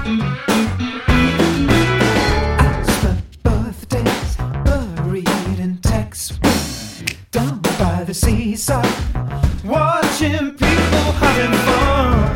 I spent birthdays buried in Texas, down by the seaside, watching people having fun.